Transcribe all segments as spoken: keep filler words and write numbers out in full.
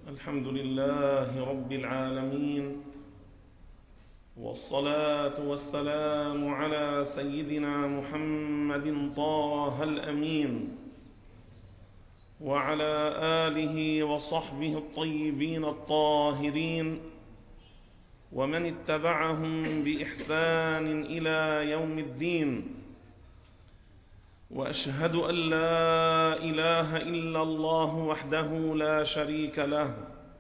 الحمد لله رب العالمين، والصلاة والسلام على سيدنا محمد طه الأمين وعلى آله وصحبه الطيبين الطاهرين ومن اتبعهم بإحسان إلى يوم الدين. وأشهد أن لا إله إلا الله وحده لا شريك له،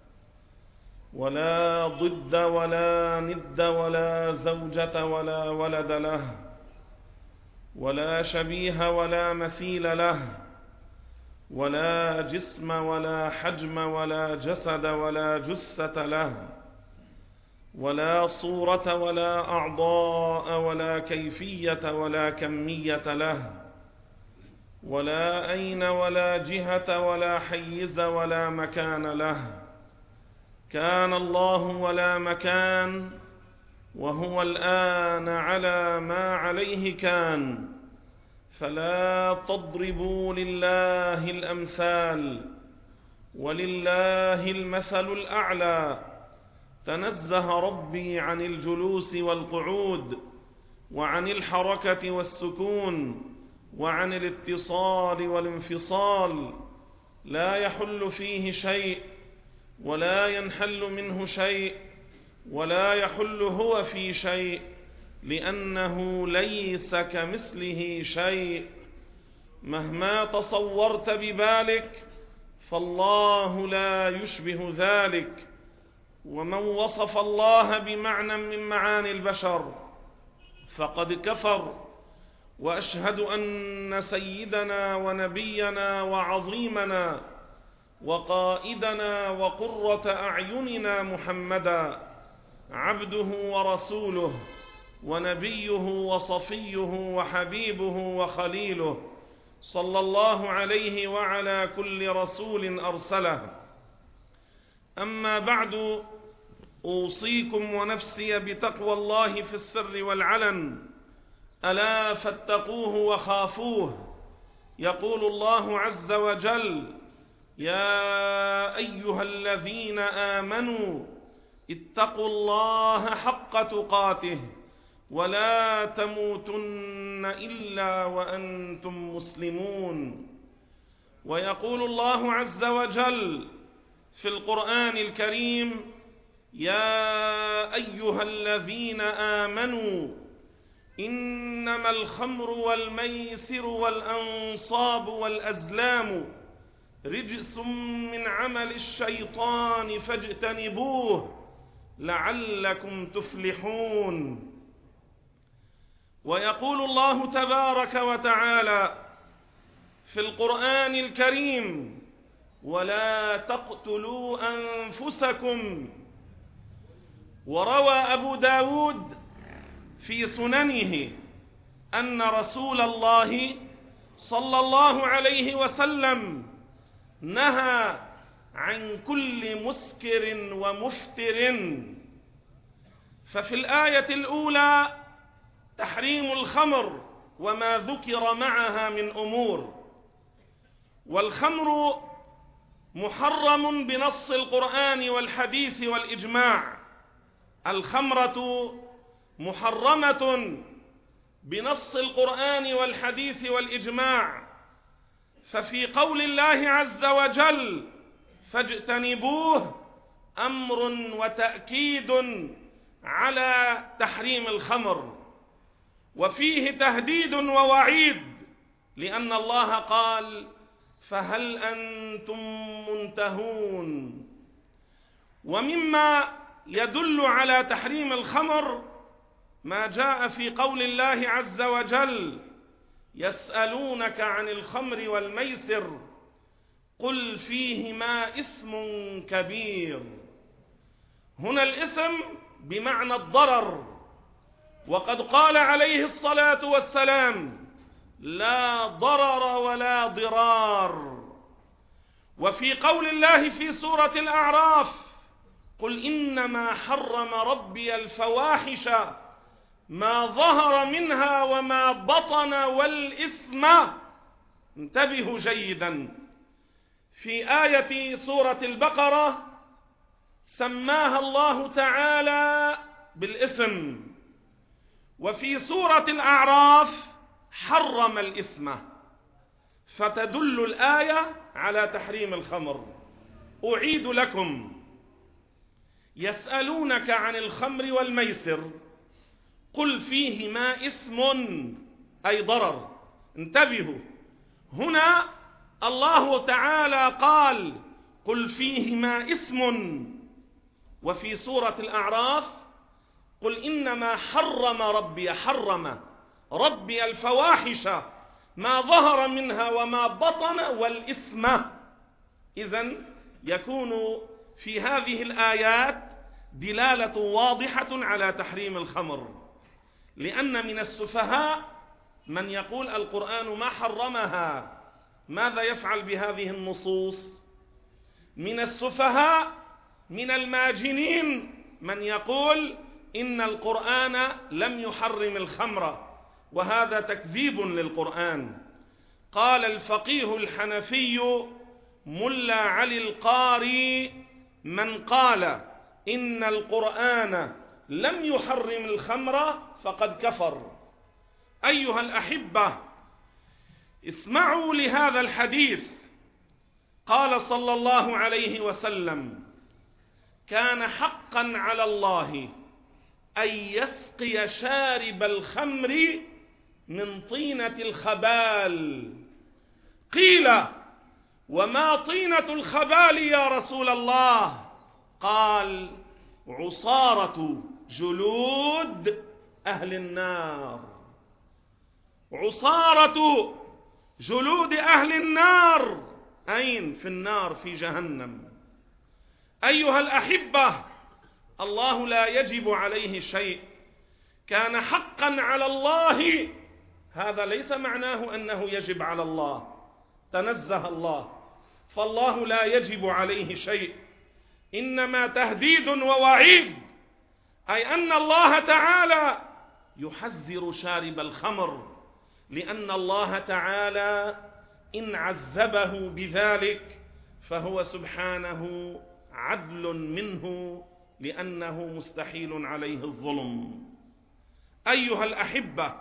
ولا ضد ولا ند ولا زوجة ولا ولد له، ولا شبيه ولا مثيل له، ولا جسم ولا حجم ولا جسد ولا جثة له، ولا صورة ولا أعضاء ولا كيفية ولا كمية له، ولا أين ولا جهة ولا حيز ولا مكان له. كان الله ولا مكان، وهو الآن على ما عليه كان. فلا تضربوا لله الأمثال، ولله المثل الأعلى. تنزه ربي عن الجلوس والقعود، وعن الحركة والسكون، وعن الاتصال والانفصال. لا يحل فيه شيء ولا ينحل منه شيء، ولا يحل هو في شيء، لأنه ليس كمثله شيء. مهما تصورت ببالك فالله لا يشبه ذلك. ومن وصف الله بمعنى من معاني البشر فقد كفر. وأشهد أن سيدنا ونبينا وعظيمنا وقائدنا وقرة أعيننا محمدا عبده ورسوله ونبيه وصفيه وحبيبه وخليله، صلى الله عليه وعلى كل رسول أرسله. أما بعد، أوصيكم ونفسي بتقوى الله في السر والعلن، ألا فاتقوه وخافوه. يقول الله عز وجل: يا أيها الذين آمنوا اتقوا الله حق تقاته ولا تموتن إلا وأنتم مسلمون. ويقول الله عز وجل في القرآن الكريم: يا أيها الذين آمنوا إنما الخمر والميسر والأنصاب والأزلام رجس من عمل الشيطان فاجتنبوه لعلكم تفلحون. ويقول الله تبارك وتعالى في القرآن الكريم: ولا تقتلوا أنفسكم. وروى أبو داود في سننه أن رسول الله صلى الله عليه وسلم نهى عن كل مسكر ومفتر. ففي الآية الأولى تحريم الخمر وما ذكر معها من أمور. والخمر محرم بنص القرآن والحديث والإجماع. الخمرة محرمة بنص القرآن والحديث والإجماع. ففي قول الله عز وجل: فاجتنبوه، أمر وتأكيد على تحريم الخمر، وفيه تهديد ووعيد، لأن الله قال: فهل أنتم منتهون. ومما يدل على تحريم الخمر ما جاء في قول الله عز وجل: يسألونك عن الخمر والميسر قل فيهما إثم كبير. هنا الإثم بمعنى الضرر، وقد قال عليه الصلاة والسلام: لا ضرر ولا ضرار. وفي قول الله في سورة الأعراف: قل إنما حرم ربي الفواحش ما ظهر منها وما بطن والإثم. انتبهوا جيدا، في آية سورة البقرة سماها الله تعالى بالإثم، وفي سورة الأعراف حرم الإثم، فتدل الآية على تحريم الخمر. أعيد لكم: يسألونك عن الخمر والميسر قل فيهما إثم أي ضرر. انتبهوا، هنا الله تعالى قال قل فيهما إثم، وفي سورة الأعراف قل إنما حرم ربي حرم ربي الفواحش ما ظهر منها وما بطن والإثم. إذن يكون في هذه الآيات دلالة واضحة على تحريم الخمر، لأن من السفهاء من يقول القرآن ما حرمها. ماذا يفعل بهذه النصوص؟ من السفهاء من الماجنين من يقول إن القرآن لم يحرم الخمر، وهذا تكذيب للقرآن. قال الفقيه الحنفي ملا علي القاري من قال إن القرآن لم يحرم الخمر فقد كفر. أيها الأحبة، اسمعوا لهذا الحديث. قال صلى الله عليه وسلم: كان حقا على الله أن يسقي شارب الخمر من طينة الخبال. قيل: وما طينة الخبال يا رسول الله؟ قال: عصارة جلود أهل النار. عصارة جلود أهل النار. أين؟ في النار، في جهنم. أيها الأحبة، الله لا يجب عليه شيء. كان حقا على الله، هذا ليس معناه أنه يجب على الله، تنزه الله، فالله لا يجب عليه شيء، إنما تهديد ووعيد، أي أن الله تعالى يحذر شارب الخمر، لأن الله تعالى إن عذبه بذلك فهو سبحانه عدل منه، لأنه مستحيل عليه الظلم. أيها الأحبة،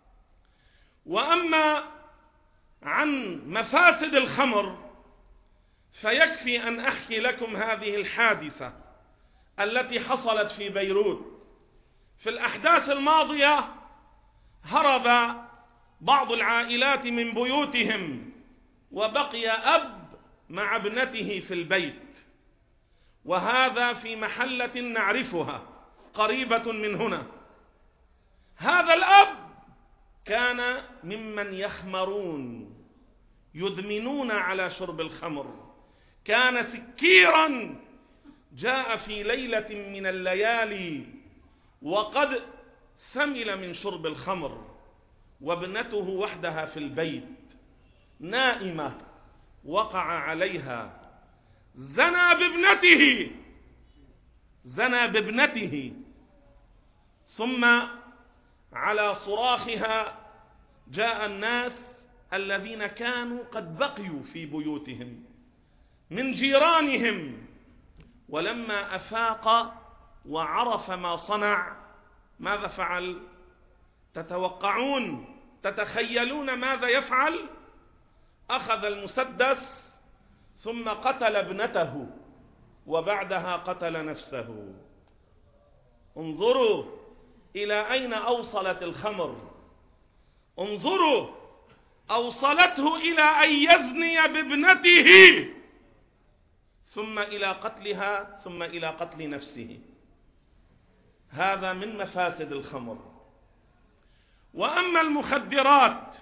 وأما عن مفاسد الخمر فيكفي أن أحكي لكم هذه الحادثة التي حصلت في بيروت. في الأحداث الماضية هرب بعض العائلات من بيوتهم، وبقي أب مع ابنته في البيت، وهذا في محلة نعرفها قريبة من هنا. هذا الأب كان ممن يخمرون، يدمنون على شرب الخمر. كان سكيرا، جاء في ليلة من الليالي وقد سمل من شرب الخمر، وابنته وحدها في البيت نائمة، وقع عليها، زنى بابنته زنى بابنته ثم على صراخها جاء الناس الذين كانوا قد بقيوا في بيوتهم من جيرانهم، ولما أفاق وعرف ما صنع ماذا فعل؟ تتوقعون، تتخيلون ماذا يفعل؟ أخذ المسدس ثم قتل ابنته، وبعدها قتل نفسه. انظروا إلى أين أوصلت الخمر. انظروا، أوصلته إلى أن يزني بابنته، ثم إلى قتلها، ثم إلى قتل نفسه. هذا من مفاسد الخمر. وأما المخدرات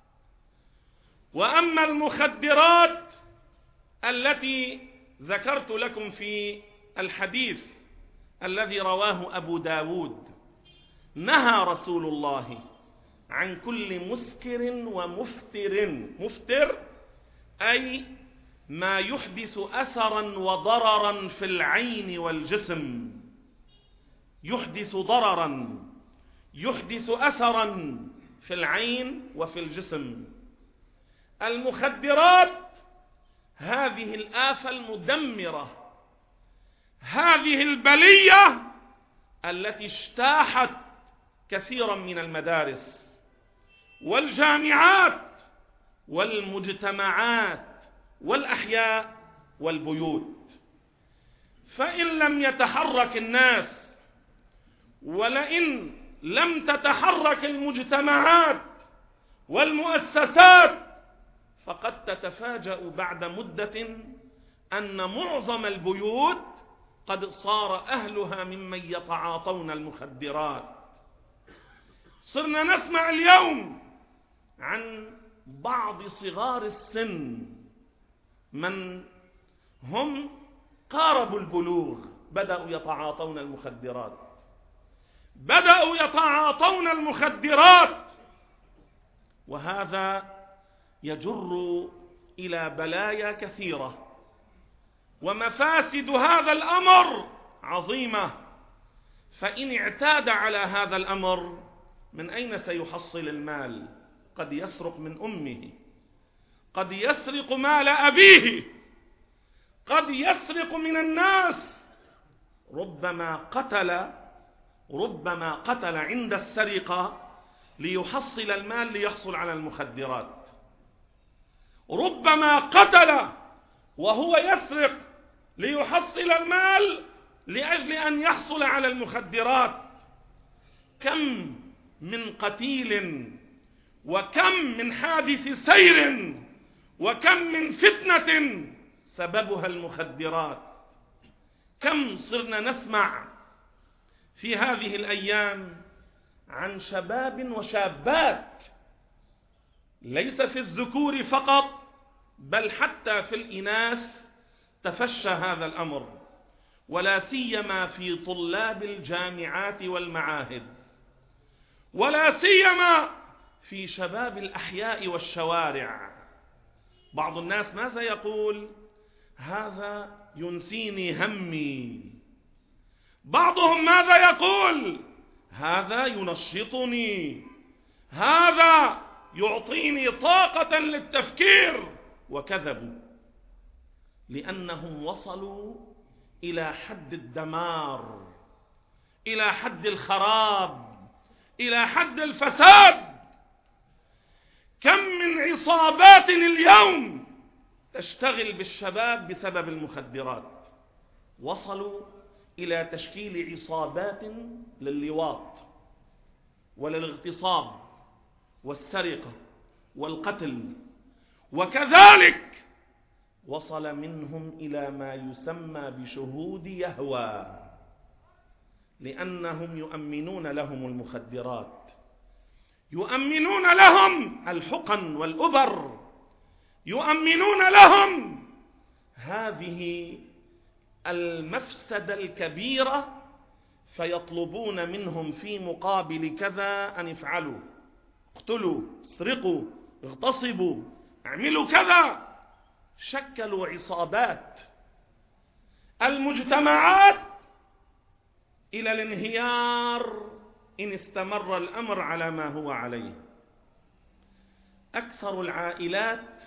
وأما المخدرات التي ذكرت لكم في الحديث الذي رواه أبو داود، نهى رسول الله عن كل مسكر ومفتر. مفتر أي ما يحدث أثرا وضررا في العين والجسم، يحدث ضررا، يحدث أثرا في العين وفي الجسم. المخدرات هذه الآفة المدمرة، هذه البلية التي اجتاحت كثيرا من المدارس والجامعات والمجتمعات والأحياء والبيوت. فإن لم يتحرك الناس، ولئن لم تتحرك المجتمعات والمؤسسات، فقد تتفاجأ بعد مدة أن معظم البيوت قد صار أهلها ممن يتعاطون المخدرات. صرنا نسمع اليوم عن بعض صغار السن من هم قاربوا البلوغ بدأوا يتعاطون المخدرات بدأوا يتعاطون المخدرات وهذا يجر إلى بلايا كثيرة، ومفاسد هذا الأمر عظيمة. فإن اعتاد على هذا الأمر، من أين سيحصل المال؟ قد يسرق من أمه، قد يسرق مال أبيه، قد يسرق من الناس، ربما قتل ربما قتل عند السرقة ليحصل المال ليحصل على المخدرات، ربما قتل وهو يسرق ليحصل المال لأجل أن يحصل على المخدرات. كم من قتيل، وكم من حادث سير، وكم من فتنة سببها المخدرات. كم صرنا نسمع في هذه الأيام عن شباب وشابات، ليس في الذكور فقط بل حتى في الإناث تفشى هذا الأمر، ولا سيما في طلاب الجامعات والمعاهد، ولا سيما في شباب الأحياء والشوارع. بعض الناس ماذا يقول؟ هذا ينسيني همي. بعضهم ماذا يقول؟ هذا ينشطني، هذا يعطيني طاقة للتفكير. وكذبوا، لأنهم وصلوا إلى حد الدمار، إلى حد الخراب، إلى حد الفساد. كم من عصابات اليوم تشتغل بالشباب بسبب المخدرات، وصلوا إلى تشكيل عصابات لللواط وللاغتصاب والسرقة والقتل، وكذلك وصل منهم إلى ما يسمى بشهود يهوى، لأنهم يؤمنون لهم المخدرات، يؤمنون لهم الحقن والأبر، يؤمنون لهم هذه المفسدة الكبيرة، فيطلبون منهم في مقابل كذا أن يفعلوا: اقتلوا، اسرقوا، اغتصبوا، اعملوا كذا. شكلوا عصابات. المجتمعات إلى الانهيار إن استمر الأمر على ما هو عليه. أكثر العائلات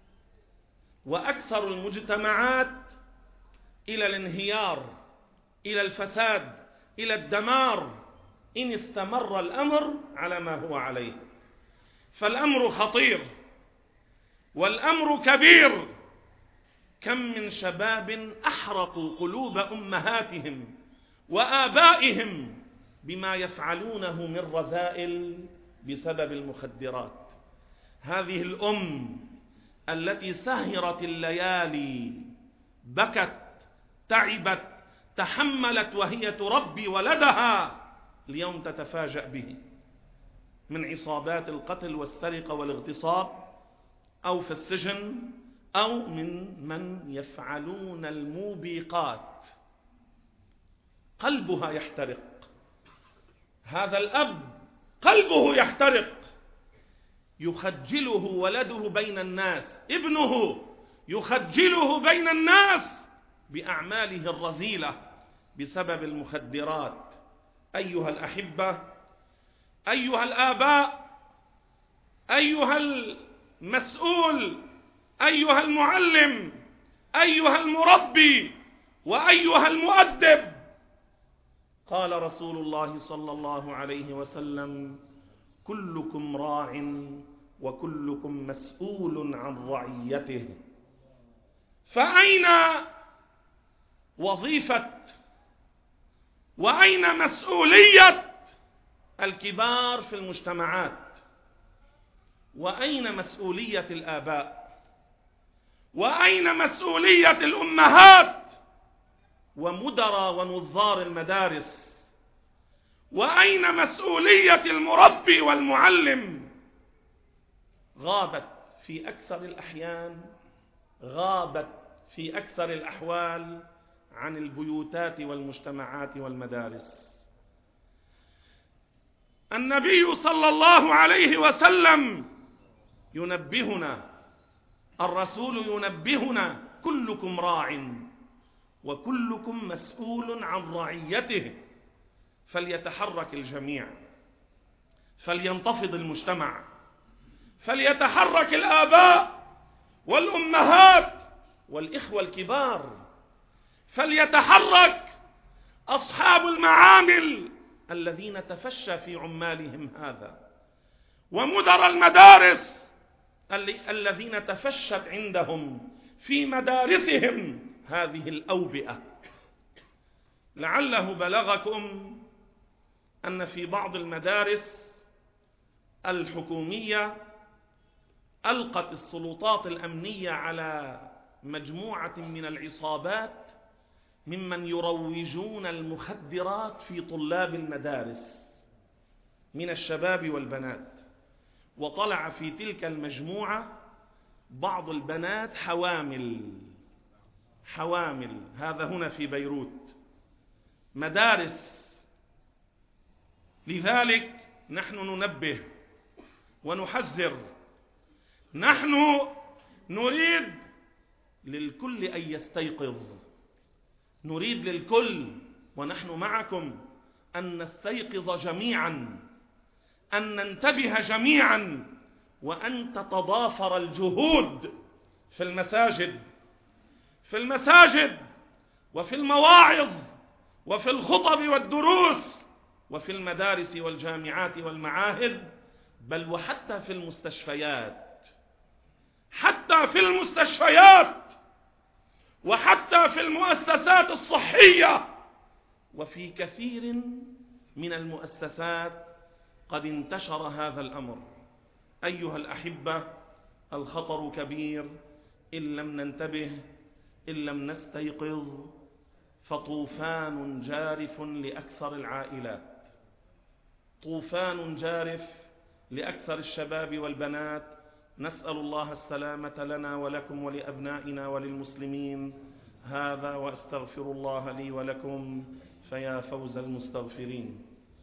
وأكثر المجتمعات إلى الانهيار، إلى الفساد، إلى الدمار إن استمر الأمر على ما هو عليه. فالأمر خطير والأمر كبير. كم من شباب أحرقوا قلوب أمهاتهم وآبائهم بما يفعلونه من رذائل بسبب المخدرات. هذه الأم التي سهرت الليالي، بكت، تعبت، تحملت وهي تربي ولدها، اليوم تتفاجأ به من عصابات القتل والسرقة والاغتصاب، أو في السجن، أو من من يفعلون الموبقات. قلبها يحترق. هذا الأب قلبه يحترق، يخجله ولده بين الناس، ابنه يخجله بين الناس بأعماله الرذيلة بسبب المخدرات. أيها الأحبة، أيها الآباء، أيها المسؤول، أيها المعلم، أيها المربي، وأيها المؤدب. قال رسول الله صلى الله عليه وسلم: كلكم راع وكلكم مسؤول عن رعيته. فأين وظيفة وأين مسؤولية الكبار في المجتمعات؟ وأين مسؤولية الآباء؟ وأين مسؤولية الأمهات ومدراء ونظار المدارس؟ وأين مسؤولية المربي والمعلم؟ غابت في أكثر الأحيان، غابت في أكثر الأحوال عن البيوتات والمجتمعات والمدارس. النبي صلى الله عليه وسلم ينبهنا، الرسول ينبهنا: كلكم راع وكلكم مسؤول عن رعيته. فليتحرك الجميع، فلينتفض المجتمع، فليتحرك الآباء والأمهات والإخوة الكبار، فليتحرك أصحاب المعامل الذين تفشى في عمالهم هذا، ومدراء المدارس الذين تفشت عندهم في مدارسهم هذه الأوبئة. لعله بلغكم أن في بعض المدارس الحكومية ألقت السلطات الأمنية على مجموعة من العصابات ممن يروجون المخدرات في طلاب المدارس من الشباب والبنات، وطلع في تلك المجموعة بعض البنات حوامل حوامل هذا هنا في بيروت، مدارس. لذلك نحن ننبه ونحذر، نحن نريد للكل أن يستيقظ، نريد للكل ونحن معكم أن نستيقظ جميعا، أن ننتبه جميعا، وأن تتضافر الجهود في المساجد في المساجد وفي المواعظ وفي الخطب والدروس وفي المدارس والجامعات والمعاهد، بل وحتى في المستشفيات، حتى في المستشفيات وحتى في المؤسسات الصحية وفي كثير من المؤسسات قد انتشر هذا الأمر. أيها الأحبة، الخطر كبير إن لم ننتبه، إن لم نستيقظ، فطوفان جارف لأكثر العائلات، طوفان جارف لأكثر الشباب والبنات. نسأل الله السلامة لنا ولكم ولأبنائنا وللمسلمين. هذا وأستغفر الله لي ولكم، فيا فوز المستغفرين.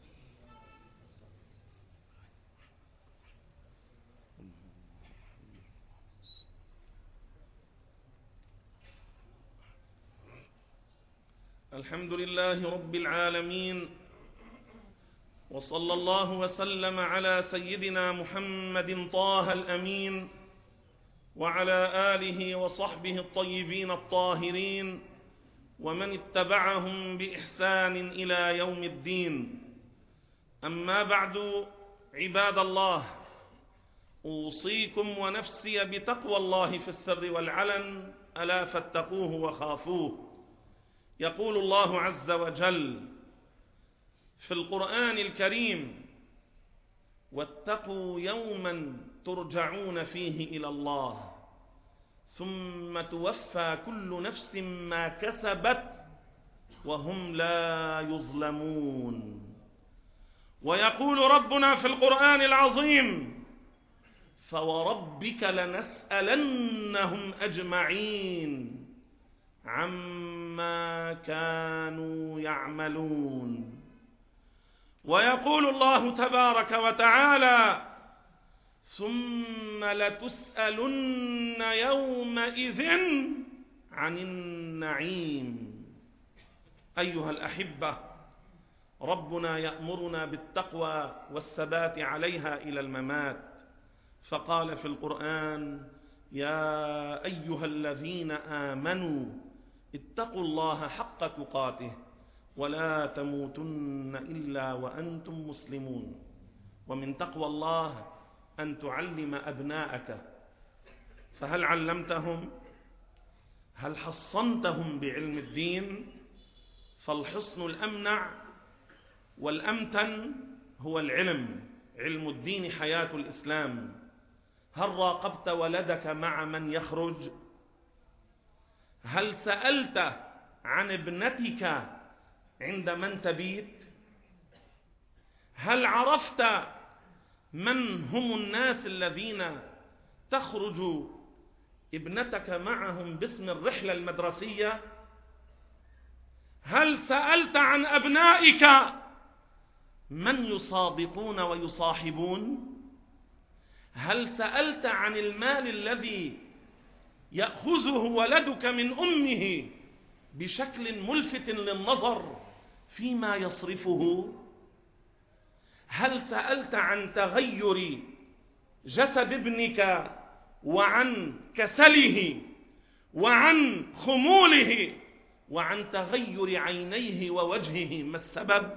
الحمد لله رب العالمين، وصلى الله وسلم على سيدنا محمد طه الأمين وعلى آله وصحبه الطيبين الطاهرين ومن اتبعهم بإحسان إلى يوم الدين. أما بعد، عباد الله، أوصيكم ونفسي بتقوى الله في السر والعلن، ألا فاتقوه وخافوه. يقول الله عز وجل في القرآن الكريم: واتقوا يوما ترجعون فيه إلى الله ثم توفى كل نفس ما كسبت وهم لا يظلمون. ويقول ربنا في القرآن العظيم: فوربك لنسألنهم أجمعين عما كانوا يعملون. ويقول الله تبارك وتعالى: ثم لتسألن يومئذ عن النعيم. أيها الأحبة، ربنا يأمرنا بالتقوى والثبات عليها إلى الممات، فقال في القرآن: يا أيها الذين آمنوا اتقوا الله حق تقاته ولا تموتن إلا وأنتم مسلمون. ومن تقوى الله أن تعلم أبناءك، فهل علمتهم؟ هل حصنتهم بعلم الدين؟ فالحصن الأمنع والأمتن هو العلم، علم الدين حياة الإسلام. هل راقبت ولدك مع من يخرج؟ هل سألت عن ابنتك عند من تبيت؟ هل عرفت من هم الناس الذين تخرج ابنتك معهم باسم الرحلة المدرسية؟ هل سألت عن أبنائك من يصادقون ويصاحبون؟ هل سألت عن المال الذي يأخذه ولدك من أمه بشكل ملفت للنظر فيما يصرفه؟ هل سألت عن تغير جسد ابنك وعن كسله وعن خموله وعن تغير عينيه ووجهه ما السبب؟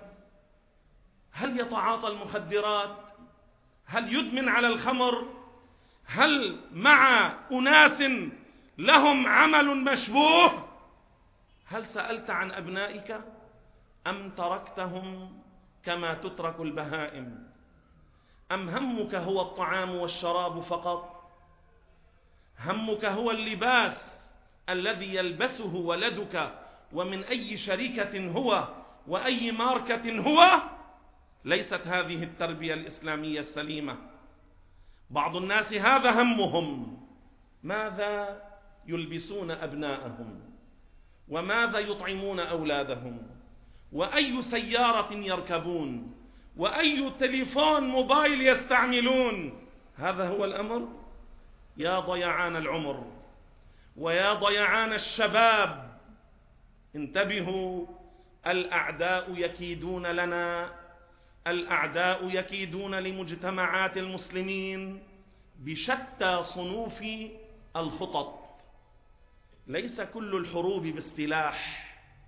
هل يتعاطى المخدرات؟ هل يدمن على الخمر؟ هل مع أناس لهم عمل مشبوه؟ هل سألت عن أبنائك أم تركتهم كما تترك البهائم؟ أم همك هو الطعام والشراب فقط؟ همك هو اللباس الذي يلبسه ولدك ومن أي شركة هو وأي ماركة هو؟ ليست هذه التربية الإسلامية السليمة. بعض الناس هذا همهم، ماذا يلبسون أبناءهم، وماذا يطعمون أولادهم، وأي سيارة يركبون، وأي تليفون موبايل يستعملون. هذا هو الأمر. يا ضيعان العمر ويا ضيعان الشباب، انتبهوا، الأعداء يكيدون لنا، الأعداء يكيدون لمجتمعات المسلمين بشتى صنوف الخطط. ليس كل الحروب بالسلاح،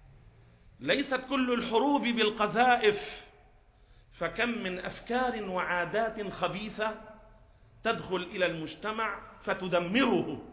ليست كل الحروب بالقذائف، فكم من أفكار وعادات خبيثة تدخل إلى المجتمع فتدمره.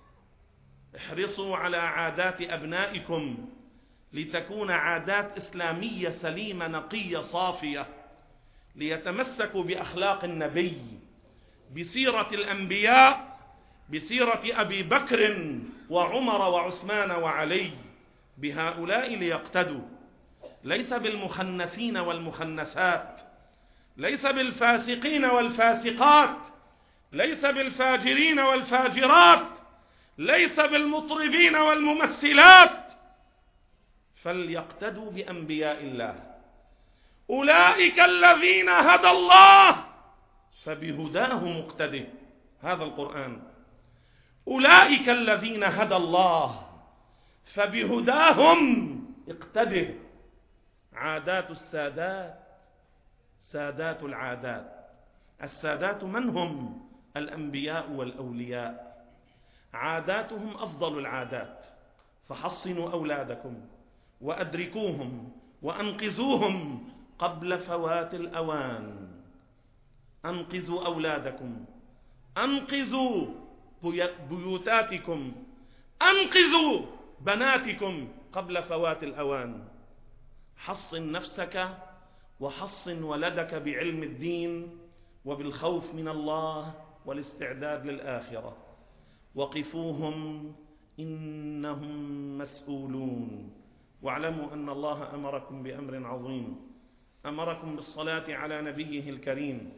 احرصوا على عادات أبنائكم لتكون عادات إسلامية سليمة نقية صافية، ليتمسكوا بأخلاق النبي، بسيرة الأنبياء، بسيرة أبي بكر وعمر وعثمان وعلي، بهؤلاء ليقتدوا، ليس بالمخنثين والمخنثات، ليس بالفاسقين والفاسقات، ليس بالفاجرين والفاجرات، ليس بالمطربين والممثلات، فليقتدوا بأنبياء الله. أولئك الذين هدى الله فبهداه مقتده، هذا القرآن. أولئك الذين هدى الله فبهداهم اقتده. عادات السادات سادات العادات. السادات من هم؟ الأنبياء والأولياء. عاداتهم أفضل العادات، فحصنوا أولادكم وأدركوهم وأنقذوهم قبل فوات الأوان. أنقذوا أولادكم، أنقذوا بيوتاتكم، أنقذوا بناتكم قبل فوات الأوان. حصن نفسك وحصن ولدك بعلم الدين وبالخوف من الله والاستعداد للآخرة. وقفوهم إنهم مسؤولون. واعلموا أن الله أمركم بأمر عظيم، أمركم بالصلاة على نبيه الكريم،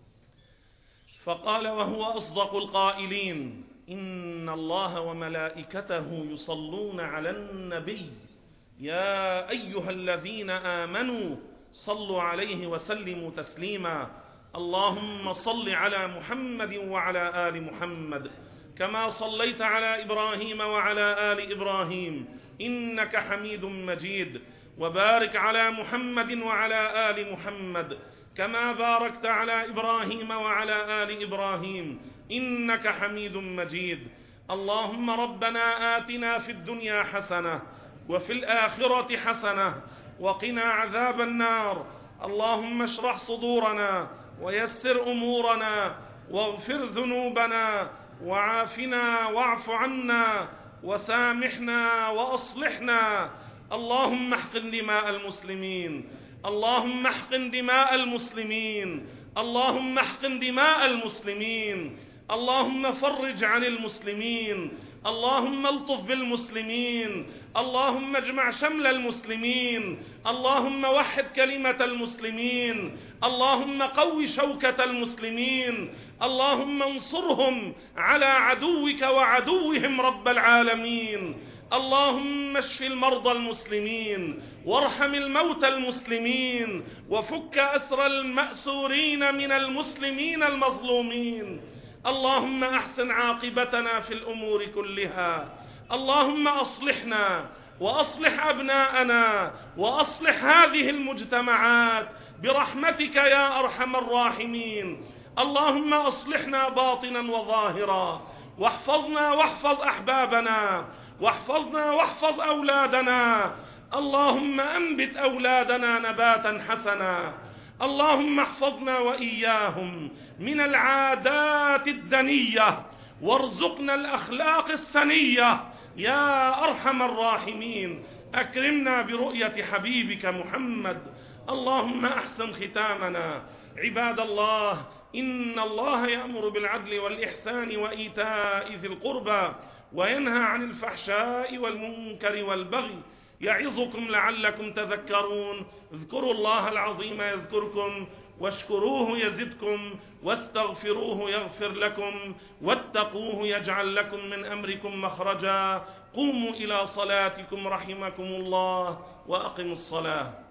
فقال وهو أصدق القائلين: إن الله وملائكته يصلون على النبي يا أيها الذين آمنوا صلوا عليه وسلموا تسليما. اللهم صل على محمد وعلى آل محمد كما صليت على إبراهيم وعلى آل إبراهيم إنك حميد مجيد، وبارك على محمد وعلى آل محمد كما باركت على إبراهيم وعلى آل إبراهيم إنك حميد مجيد. اللهم ربنا آتنا في الدنيا حسنة وفي الآخرة حسنة وقنا عذاب النار. اللهم اشرح صدورنا ويسر أمورنا واغفر ذنوبنا وعافنا واعف عنا وسامحنا وأصلحنا. اللهم احقن دماء المسلمين، اللهم احقن دماء المسلمين، اللهم احقن دماء المسلمين. اللهم فرج عن المسلمين، اللهم الطف بالمسلمين، اللهم اجمع شمل المسلمين، اللهم وحد كلمة المسلمين، اللهم قو شوكة المسلمين، اللهم انصرهم على عدوك وعدوهم رب العالمين. اللهم اشف المرضى المسلمين وارحم الموتى المسلمين وفك أسر المأسورين من المسلمين المظلومين. اللهم أحسن عاقبتنا في الأمور كلها. اللهم أصلحنا وأصلح أبناءنا وأصلح هذه المجتمعات برحمتك يا أرحم الراحمين. اللهم أصلحنا باطنا وظاهرا، واحفظنا واحفظ أحبابنا، واحفظنا واحفظ أولادنا. اللهم أنبت أولادنا نباتا حسنا. اللهم احفظنا وإياهم من العادات الدنية وارزقنا الأخلاق السنية يا أرحم الراحمين. أكرمنا برؤية حبيبك محمد. اللهم أحسن ختامنا. عباد الله، إن الله يأمر بالعدل والإحسان وإيتاء ذي القربى وينهى عن الفحشاء والمنكر والبغي يعظكم لعلكم تذكرون. اذكروا الله العظيم يذكركم واشكروه يزدكم واستغفروه يغفر لكم واتقوه يجعل لكم من أمركم مخرجا. قوموا إلى صلاتكم رحمكم الله وأقموا الصلاة.